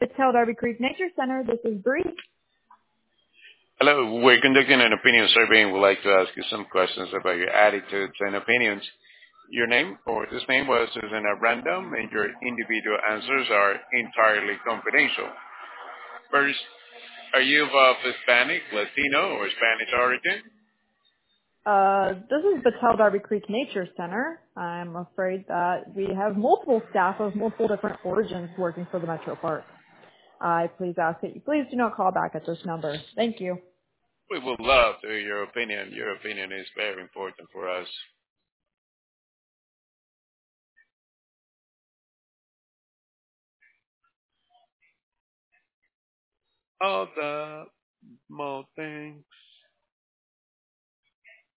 Battelle Darby Creek Nature Center. This is Bree. Hello, we're conducting an opinion survey and would like to ask you some questions about your attitudes and opinions. Your name or this name was chosen at random and your individual answers are entirely confidential. First, are you of Hispanic, Latino, or Spanish origin? This is Battelle Darby Creek Nature Center. I'm afraid that we have multiple staff of multiple different origins working for the Metro Park. I please ask that you please do not call back at this number. Thank you. We would love to hear your opinion. Your opinion is very important for us. All the small things.